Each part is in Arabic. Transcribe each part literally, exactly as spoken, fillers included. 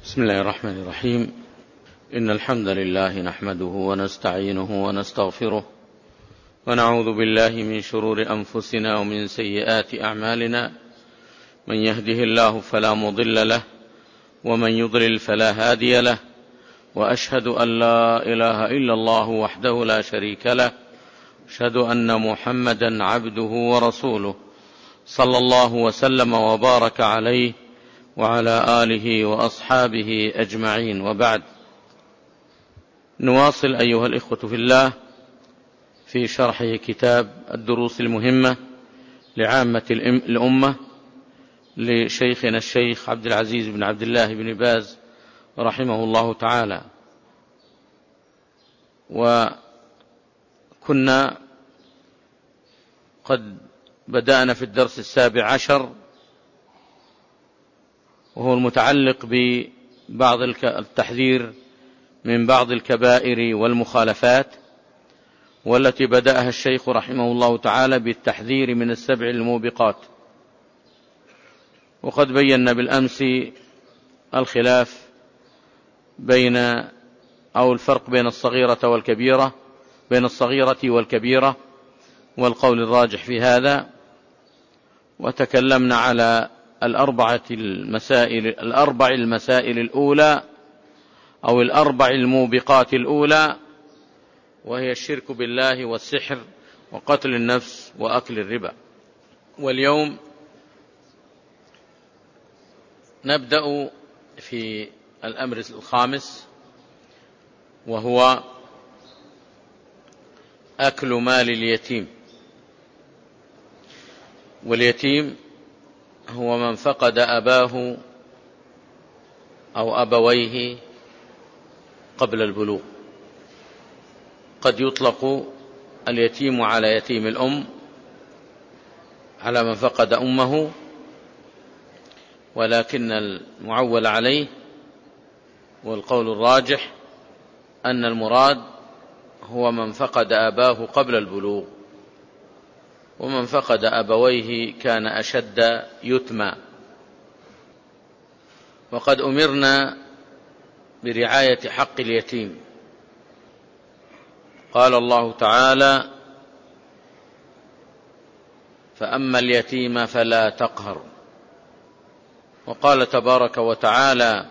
بسم الله الرحمن الرحيم. إن الحمد لله نحمده ونستعينه ونستغفره ونعوذ بالله من شرور أنفسنا ومن سيئات أعمالنا، من يهده الله فلا مضل له ومن يضلل فلا هادي له، وأشهد أن لا إله إلا الله وحده لا شريك له، أشهد أن محمدا عبده ورسوله صلى الله وسلم وبارك عليه وعلى آله وأصحابه أجمعين، وبعد. نواصل أيها الإخوة في الله في شرح كتاب الدروس المهمة لعامة الأمة لشيخنا الشيخ عبد العزيز بن عبد الله بن باز رحمه الله تعالى. وكنا قد بدأنا في الدرس السابع عشر، وهو المتعلق ببعض التحذير من بعض الكبائر والمخالفات، والتي بدأها الشيخ رحمه الله تعالى بالتحذير من السبع الموبقات. وقد بينا بالأمس الخلاف بين أو الفرق بين الصغيرة والكبيرة بين الصغيرة والكبيرة والقول الراجح في هذا، وتكلمنا على الأربعة المسائل الأربع المسائل الأولى أو الأربع الموبقات الأولى، وهي الشرك بالله والسحر وقتل النفس وأكل الربا. واليوم نبدأ في الأمر الخامس، وهو أكل مال اليتيم. واليتيم هو من فقد أباه أو أبويه قبل البلوغ. قد يطلق اليتيم على يتيم الأم، على من فقد أمه، ولكن المعول عليه والقول الراجح أن المراد هو من فقد أباه قبل البلوغ، ومن فقد أبويه كان أشد يتمى. وقد أمرنا برعاية حق اليتيم. قال الله تعالى: فأما اليتيم فلا تقهر. وقال تبارك وتعالى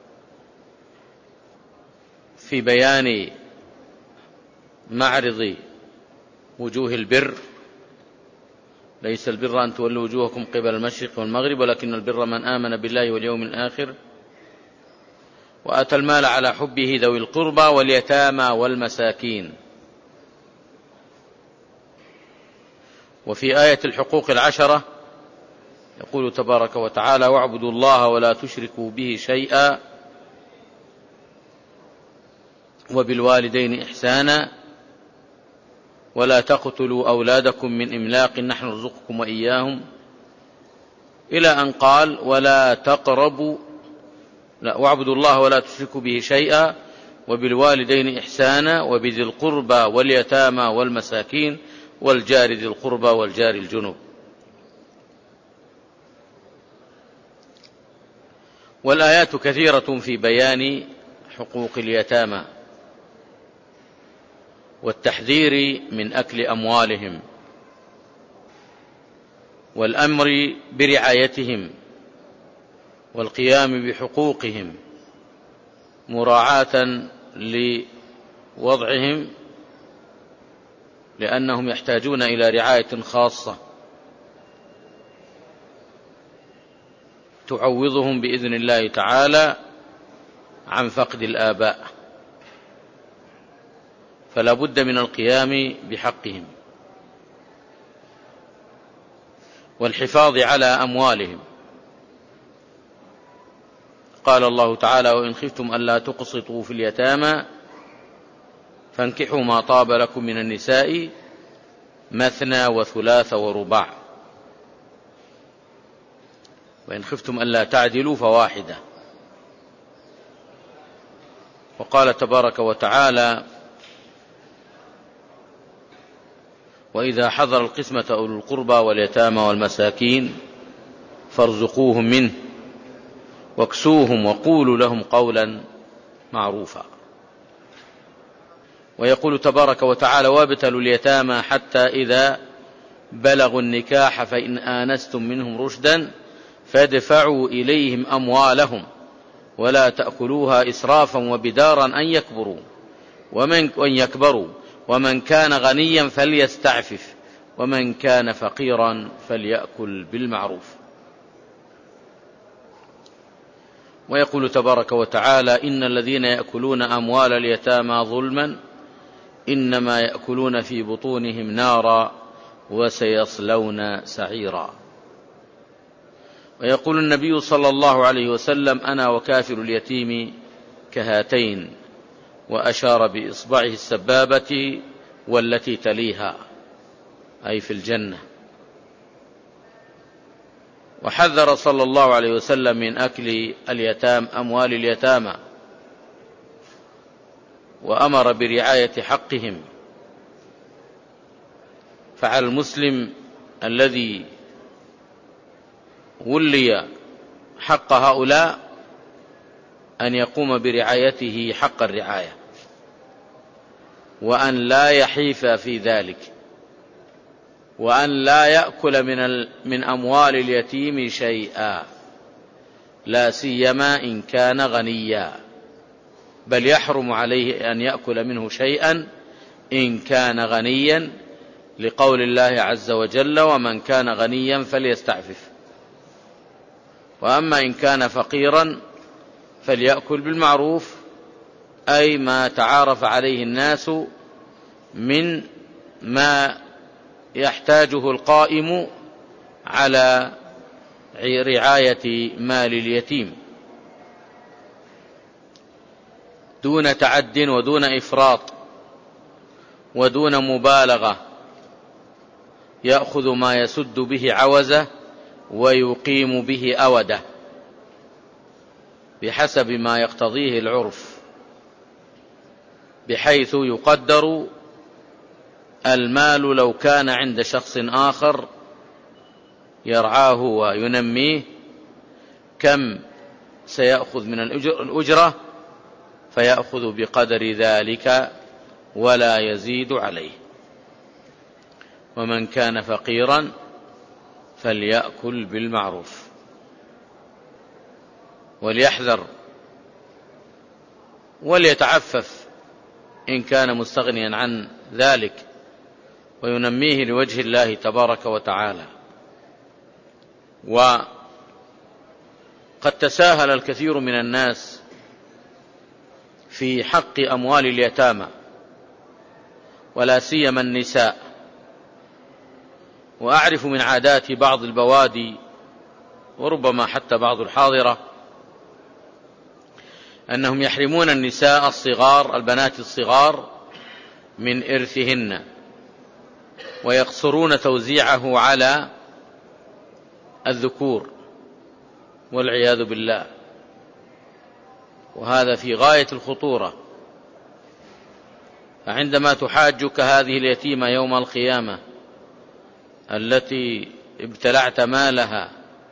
في بيان معرض وجوه البر: ليس البر أن تولوا وجوهكم قبل المشرق والمغرب، ولكن البر من آمن بالله واليوم الآخر وآتى المال على حبه ذوي القربى واليتامى والمساكين. وفي آية الحقوق العشرة يقول تبارك وتعالى: واعبدوا الله ولا تشركوا به شيئا وبالوالدين إحسانا ولا تقتلوا أولادكم من إملاق نحن نرزقكم وإياهم، إلى أن قال: ولا تقربوا لا واعبدوا الله ولا تشركوا به شيئا وبالوالدين إحسانا وبذي القربى واليتامى والمساكين والجار ذي القربى والجار الجنب. والآيات كثيرة في بيان حقوق اليتامى والتحذير من أكل أموالهم والأمر برعايتهم والقيام بحقوقهم مراعاة لوضعهم، لأنهم يحتاجون إلى رعاية خاصة تعوضهم بإذن الله تعالى عن فقد الآباء، فلا بد من القيام بحقهم والحفاظ على أموالهم. قال الله تعالى: وإن خفتم ألا تقسطوا في اليتامى فانكحوا ما طاب لكم من النساء مثنى وثلاث ورباع وإن خفتم ألا تعدلوا فواحدة. وقال تبارك وتعالى: وإذا حضر القسمة أولو القربى واليتامى والمساكين فارزقوهم منه واكسوهم وقولوا لهم قولا معروفا. ويقول تبارك وتعالى: وابتلوا اليتامى حتى إذا بلغوا النكاح فإن آنستم منهم رشدا فادفعوا إليهم أموالهم ولا تأكلوها إسرافا وبدارا أن يكبروا ومن يكبروا ومن كان غنيا فليستعفف ومن كان فقيرا فليأكل بالمعروف. ويقول تبارك وتعالى: إن الذين يأكلون أموال اليتامى ظلما إنما يأكلون في بطونهم نارا وسيصلون سعيرا. ويقول النبي صلى الله عليه وسلم: أنا وكافر اليتيم كهاتين، وأشار بإصبعه السبابة والتي تليها، أي في الجنة. وحذر صلى الله عليه وسلم من أكل اليتام أموال اليتامى، وأمر برعاية حقهم. فعلى المسلم الذي ولي حق هؤلاء أن يقوم برعايته حق الرعاية، وأن لا يحيف في ذلك، وأن لا يأكل من من أموال اليتيم شيئا، لا سيما إن كان غنيا، بل يحرم عليه أن يأكل منه شيئا إن كان غنيا، لقول الله عز وجل: ومن كان غنيا فليستعفف. وأما إن كان فقيرا فليأكل بالمعروف، أي ما تعارف عليه الناس من ما يحتاجه القائم على رعاية مال اليتيم، دون تعد ودون إفراط ودون مبالغة، يأخذ ما يسد به عوزه ويقيم به أوده بحسب ما يقتضيه العرف، بحيث يقدر المال لو كان عند شخص آخر يرعاه وينميه كم سيأخذ من الأجرة، فيأخذ بقدر ذلك ولا يزيد عليه. ومن كان فقيرا فليأكل بالمعروف، وليحذر وليتعفف إن كان مستغنيا عن ذلك، وينميه لوجه الله تبارك وتعالى. وقد تساهل الكثير من الناس في حق أموال اليتامى، ولا سيما النساء. وأعرف من عادات بعض البوادي وربما حتى بعض الحاضرة أنهم يحرمون النساء الصغار، البنات الصغار، من إرثهن، ويقصرون توزيعه على الذكور والعياذ بالله، وهذا في غاية الخطورة. فعندما تحاجك هذه اليتيمة يوم القيامة التي ابتلعت مالها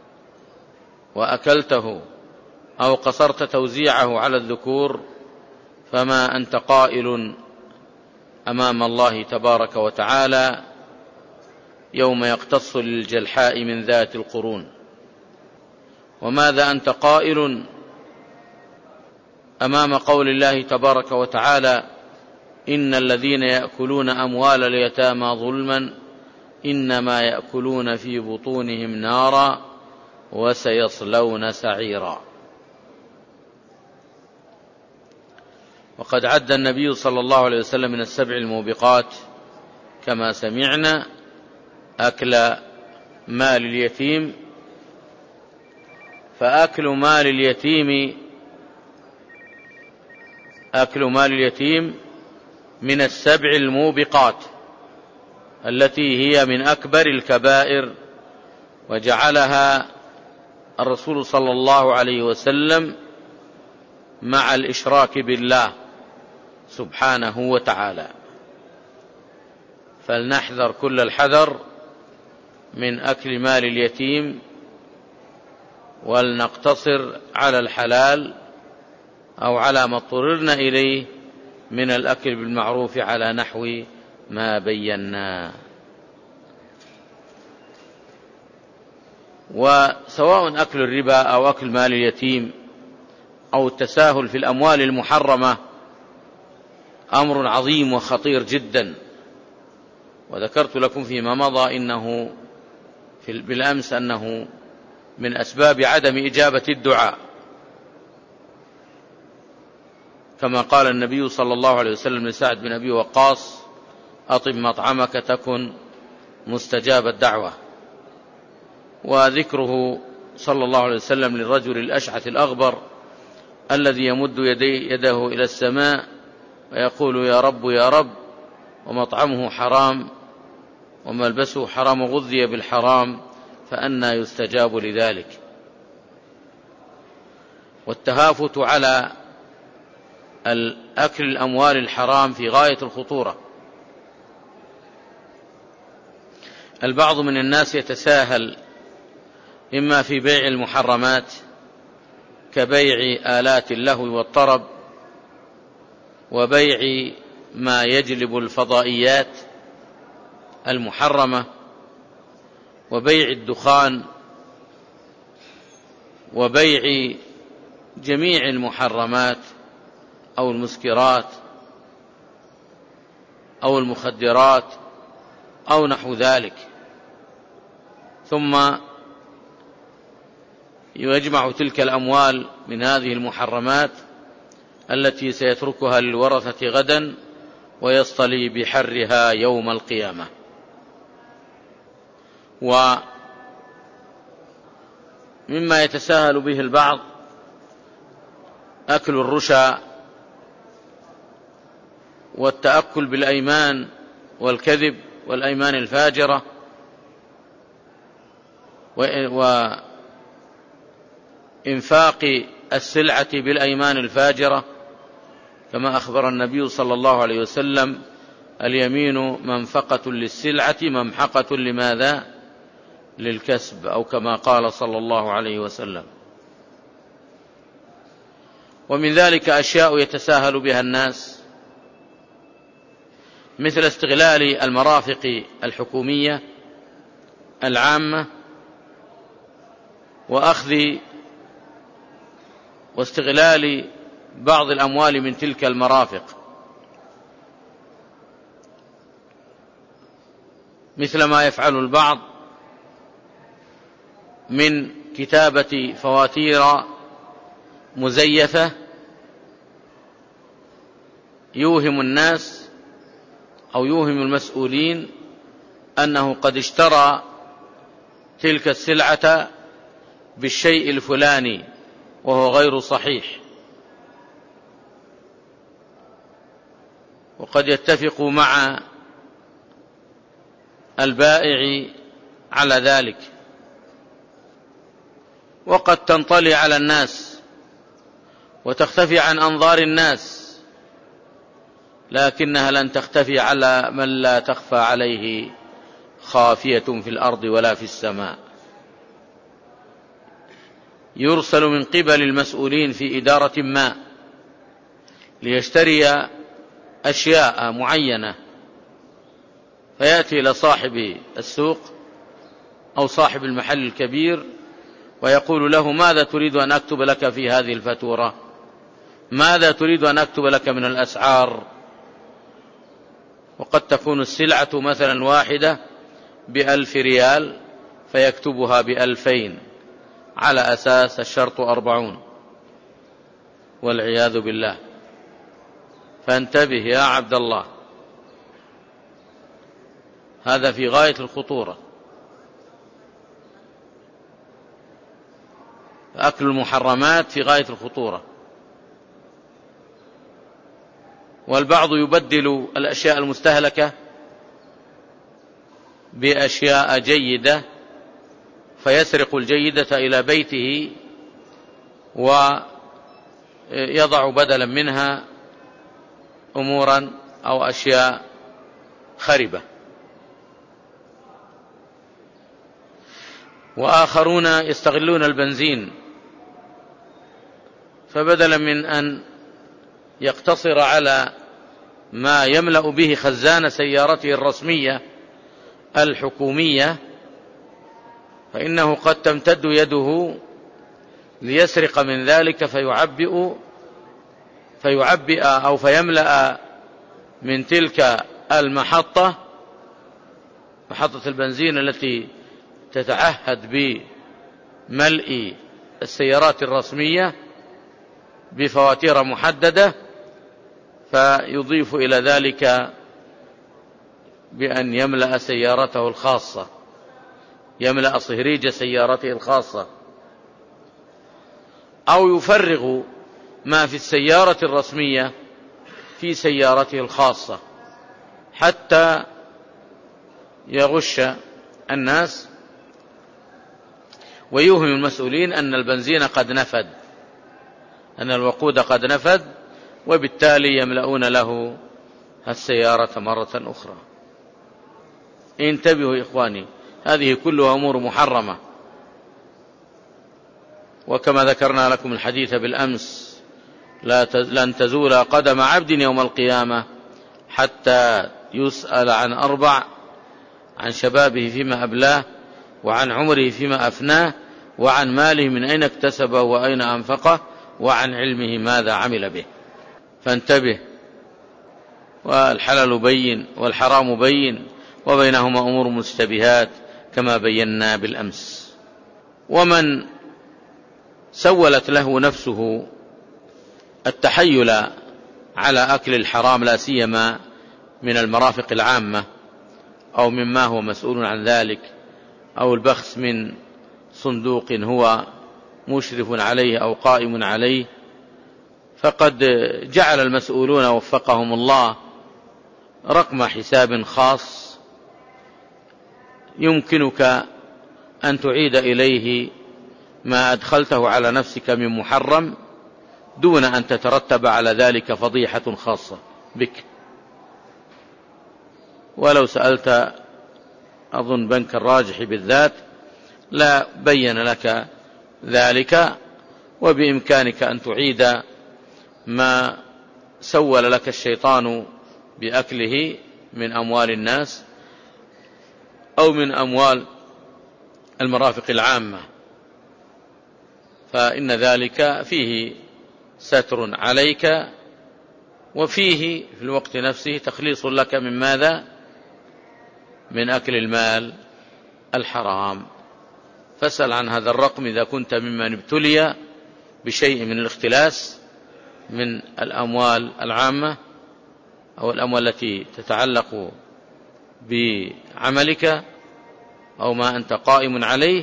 وأكلته أو قصرت توزيعه على الذكور، فما أنت قائل أمام الله تبارك وتعالى يوم يقتص للجلحاء من ذات القرون؟ وماذا أنت قائل أمام قول الله تبارك وتعالى: إن الذين يأكلون أموال اليتامى ظلما إنما يأكلون في بطونهم نارا وسيصلون سعيرا. وقد عد النبي صلى الله عليه وسلم من السبع الموبقات كما سمعنا أكل مال اليتيم، فأكل مال اليتيم أكل مال اليتيم من السبع الموبقات التي هي من أكبر الكبائر، وجعلها الرسول صلى الله عليه وسلم مع الإشراك بالله سبحانه وتعالى. فلنحذر كل الحذر من أكل مال اليتيم ولنقتصر على الحلال أو على ما اضطررنا إليه من الأكل بالمعروف على نحو ما بينا. وسواء أكل الربا أو أكل مال اليتيم أو التساهل في الأموال المحرمة أمر عظيم وخطير جدا. وذكرت لكم فيما مضى إنه في بالأمس أنه من أسباب عدم إجابة الدعاء، كما قال النبي صلى الله عليه وسلم لسعد بن أبي وقاص: أطب مطعمك تكن مستجاب الدعوة. وذكره صلى الله عليه وسلم للرجل الأشعث الأغبر الذي يمد يدي يده إلى السماء ويقول: يا رب يا رب، ومطعمه حرام وملبسه حرام وغذي بالحرام، فأنى يستجاب لذلك. والتهافت على الأكل الأموال الحرام في غاية الخطورة. البعض من الناس يتساهل إما في بيع المحرمات كبيع آلات اللهو والطرب، وبيع ما يجلب الفضائيات المحرمة، وبيع الدخان، وبيع جميع المحرمات أو المسكرات أو المخدرات أو نحو ذلك، ثم يجمع تلك الأموال من هذه المحرمات التي سيتركها للورثة غدا ويصطلي بحرها يوم القيامة. ومما يتساهل به البعض أكل الرشا والتأكل بالأيمان والكذب والأيمان الفاجرة، وإنفاق السلعة بالأيمان الفاجرة، كما أخبر النبي صلى الله عليه وسلم: اليمين منفقة للسلعة ممحقة لماذا؟ للكسب، أو كما قال صلى الله عليه وسلم. ومن ذلك أشياء يتساهل بها الناس، مثل استغلال المرافق الحكومية العامة وأخذ واستغلال بعض الأموال من تلك المرافق، مثل ما يفعل البعض من كتابة فواتير مزيفة يوهم الناس أو يوهم المسؤولين أنه قد اشترى تلك السلعة بالشيء الفلاني وهو غير صحيح، وقد يتفق مع البائع على ذلك، وقد تنطلي على الناس وتختفي عن أنظار الناس، لكنها لن تختفي على من لا تخفى عليه خافية في الأرض ولا في السماء. يرسل من قبل المسؤولين في إدارة ما ليشتري أشياء معينة، فيأتي إلى صاحب السوق أو صاحب المحل الكبير ويقول له: ماذا تريد أن أكتب لك في هذه الفاتورة؟ ماذا تريد أن أكتب لك من الأسعار؟ وقد تكون السلعة مثلا واحدة بألف ريال فيكتبها بألفين على أساس الشرط أربعون، والعياذ بالله. فانتبه يا عبد الله، هذا في غاية الخطورة. أكل المحرمات في غاية الخطورة. والبعض يبدل الأشياء المستهلكة بأشياء جيدة، فيسرق الجيدة إلى بيته ويضع بدلا منها أمورا أو أشياء خربة. وآخرون يستغلون البنزين، فبدلا من أن يقتصر على ما يملأ به خزان سيارته الرسمية الحكومية، فإنه قد تمتد يده ليسرق من ذلك فيعبئ فيعبئ أو فيملأ من تلك المحطة، محطة البنزين التي تتعهد بملء السيارات الرسمية بفواتير محددة، فيضيف إلى ذلك بأن يملأ سيارته الخاصة، يملأ صهريج سيارته الخاصة، أو يفرغ ما في السيارة الرسمية في سيارته الخاصة حتى يغش الناس ويوهم المسؤولين أن البنزين قد نفد، أن الوقود قد نفد، وبالتالي يملؤون له السيارة مرة أخرى. انتبهوا إخواني، هذه كلها أمور محرمة، وكما ذكرنا لكم الحديث بالأمس: لا لن تزول قدم عبد يوم القيامة حتى يسأل عن أربع: عن شبابه فيما أبلاه، وعن عمره فيما أفناه، وعن ماله من أين اكتسبه وأين أنفقه، وعن علمه ماذا عمل به. فانتبه، والحلال بين والحرام بين، وبينهما أمور مشتبهات كما بينا بالأمس. ومن سولت له نفسه التحيل على أكل الحرام، لا سيما من المرافق العامة أو مما هو مسؤول عن ذلك، أو البخس من صندوق هو مشرف عليه أو قائم عليه، فقد جعل المسؤولون وفقهم الله رقم حساب خاص يمكنك أن تعيد إليه ما أدخلته على نفسك من محرم دون أن تترتب على ذلك فضيحة خاصة بك. ولو سألت أظن بنك الراجح بالذات لا بين لك ذلك، وبإمكانك أن تعيد ما سول لك الشيطان بأكله من أموال الناس أو من أموال المرافق العامة، فإن ذلك فيه ستر عليك، وفيه في الوقت نفسه تخليص لك من ماذا؟ من أكل المال الحرام. فاسأل عن هذا الرقم إذا كنت ممن ابتلي بشيء من الاختلاس من الأموال العامة أو الأموال التي تتعلق بعملك أو ما أنت قائم عليه،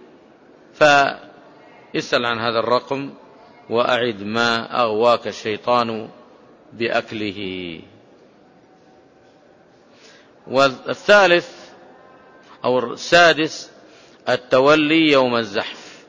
فاسأل عن هذا الرقم وأعد ما أغواك الشيطان بأكله. والثالث أو السادس التولي يوم الزحف.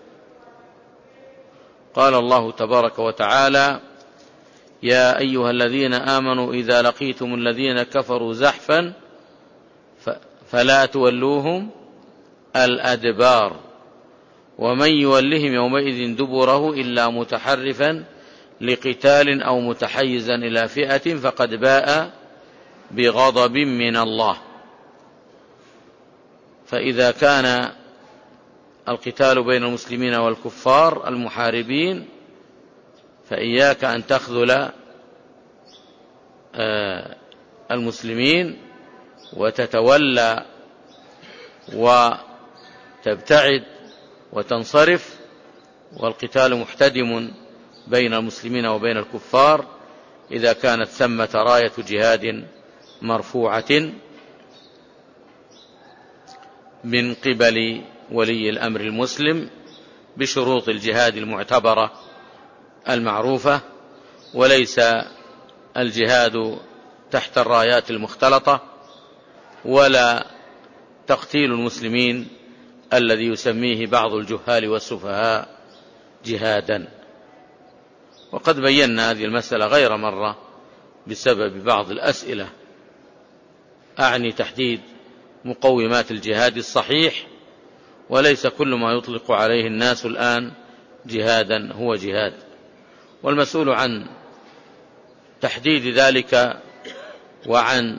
قال الله تبارك وتعالى: يا أيها الذين آمنوا إذا لقيتم الذين كفروا زحفا فلا تولوهم الأدبار ومن يولهم يومئذ دبره إلا متحرفا لقتال أو متحيزا إلى فئة فقد باء بغضب من الله. فإذا كان القتال بين المسلمين والكفار المحاربين فإياك أن تخذل المسلمين وتتولى وتبتعد وتنصرف، والقتال محتدم بين المسلمين وبين الكفار إذا كانت ثمة راية جهاد مرفوعة من قبل ولي الأمر المسلم بشروط الجهاد المعتبرة المعروفة، وليس الجهاد تحت الرايات المختلطة ولا تقتيل المسلمين الذي يسميه بعض الجهال والسفهاء جهادا. وقد بينا هذه المسألة غير مرة بسبب بعض الأسئلة، أعني تحديد مقومات الجهاد الصحيح وليس كل ما يطلق عليه الناس الآن جهادا هو جهاد. والمسؤول عن تحديد ذلك وعن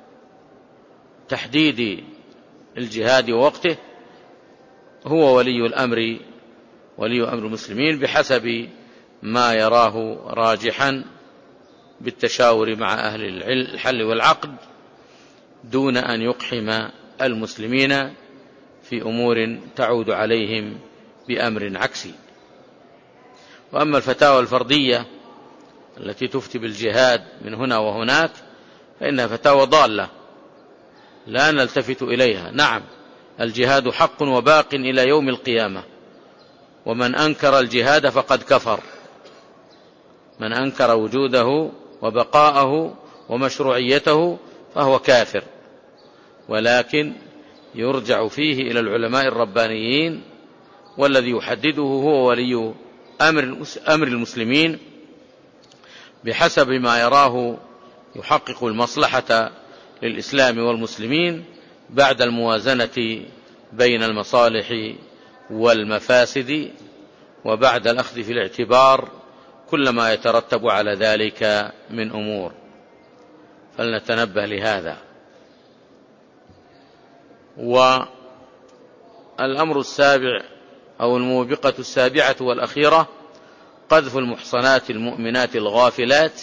تحديد الجهاد ووقته هو ولي الأمر ولي أمر المسلمين بحسب ما يراه راجحا بالتشاور مع أهل الحل والعقد، دون أن يقحم المسلمين في أمور تعود عليهم بأمر عكسي. وأما الفتاوى الفردية التي تفتي بالجهاد من هنا وهناك فإنها فتاوى ضالة لا نلتفت إليها. نعم، الجهاد حق وباق إلى يوم القيامة، ومن أنكر الجهاد فقد كفر، من أنكر وجوده وبقاءه ومشروعيته فهو كافر، ولكن يرجع فيه إلى العلماء الربانيين، والذي يحدده هو ولي أمر المسلمين بحسب ما يراه يحقق المصلحة للإسلام والمسلمين بعد الموازنة بين المصالح والمفاسد، وبعد الأخذ في الاعتبار كل ما يترتب على ذلك من أمور. فلنتنبه لهذا. والأمر السابع أو الموبقة السابعة والأخيرة قذف المحصنات المؤمنات الغافلات.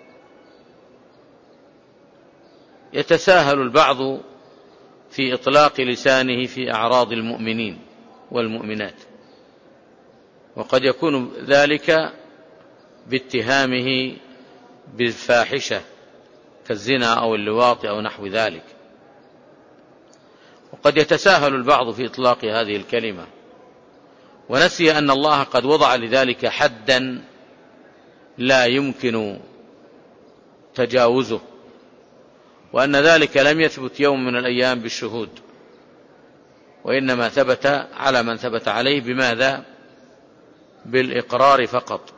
يتساهل البعض في إطلاق لسانه في أعراض المؤمنين والمؤمنات، وقد يكون ذلك باتهامه بالفاحشة كالزنا أو اللواط أو نحو ذلك. وقد يتساهل البعض في إطلاق هذه الكلمة ونسي أن الله قد وضع لذلك حدا لا يمكن تجاوزه، وأن ذلك لم يثبت يوم من الأيام بالشهود، وإنما ثبت على من ثبت عليه بماذا؟ بالإقرار فقط،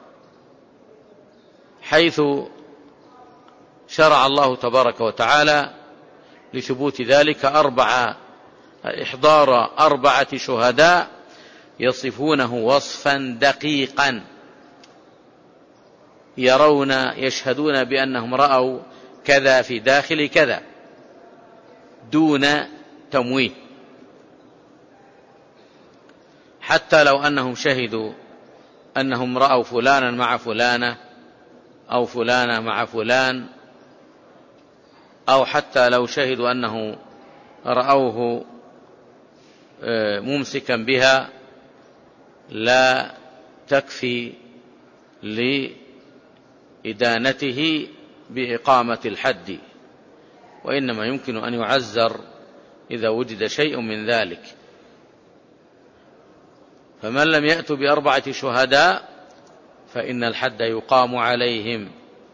حيث شرع الله تبارك وتعالى لثبوت ذلك أربعة إحضار أربعة شهداء يصفونه وصفا دقيقا، يرون يشهدون بأنهم رأوا كذا في داخل كذا دون تمويه، حتى لو أنهم شهدوا أنهم رأوا فلانا مع فلانة أو فلانة مع فلان، أو حتى لو شهدوا أنه رأوه ممسكا بها، لا تكفي لإدانته بإقامة الحد، وإنما يمكن أن يعزر إذا وجد شيء من ذلك. فمن لم يأتوا بأربعة شهداء فإن الحد يقام عليهم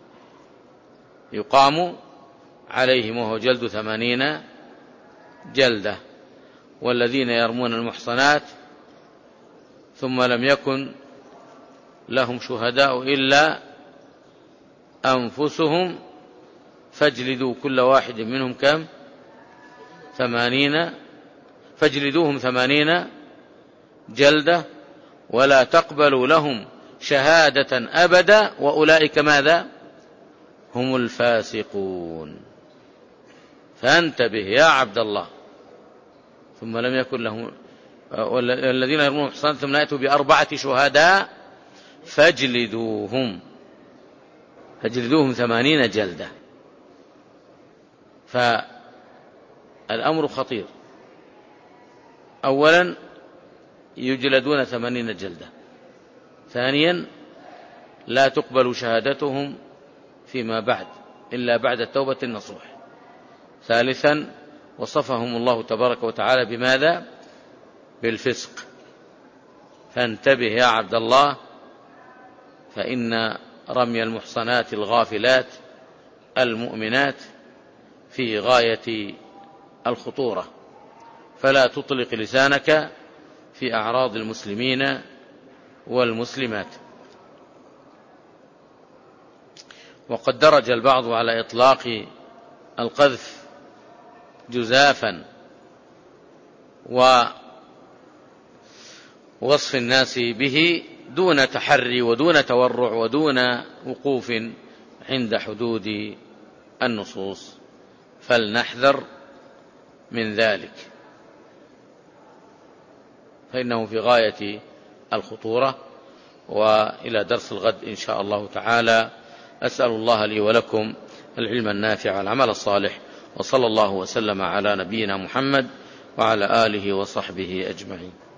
يقام عليهم وهو جلد ثمانين جلدة. والذين يرمون المحصنات ثم لم يكن لهم شهداء إلا أنفسهم فاجلدوا كل واحد منهم كم؟ ثمانين فاجلدوهم ثمانين جلدة ولا تقبلوا لهم شهادة أبدا وأولئك ماذا؟ هم الفاسقون. فانتبه يا عبد الله. ثم لم يكن لهم الذين يرمون المحصنات ثم يأتوا بأربعة شهداء فاجلدوهم فاجلدوهم ثمانين جلدة. فالأمر خطير. أولا يجلدون ثمانين جلدة، ثانيا لا تقبل شهادتهم فيما بعد إلا بعد التوبة النصوح، ثالثا وصفهم الله تبارك وتعالى بماذا؟ بالفسق. فانتبه يا عبد الله، فإن رمي المحصنات الغافلات المؤمنات في غاية الخطورة، فلا تطلق لسانك في أعراض المسلمين والمسلمات. وقد درج البعض على إطلاق القذف جزافا ووصف الناس به دون تحري ودون تورع ودون وقوف عند حدود النصوص، فلنحذر من ذلك، فإنه في غاية الخطورة. وإلى درس الغد إن شاء الله تعالى. أسأل الله لي ولكم العلم النافع والعمل الصالح، وصلى الله وسلم على نبينا محمد وعلى آله وصحبه أجمعين.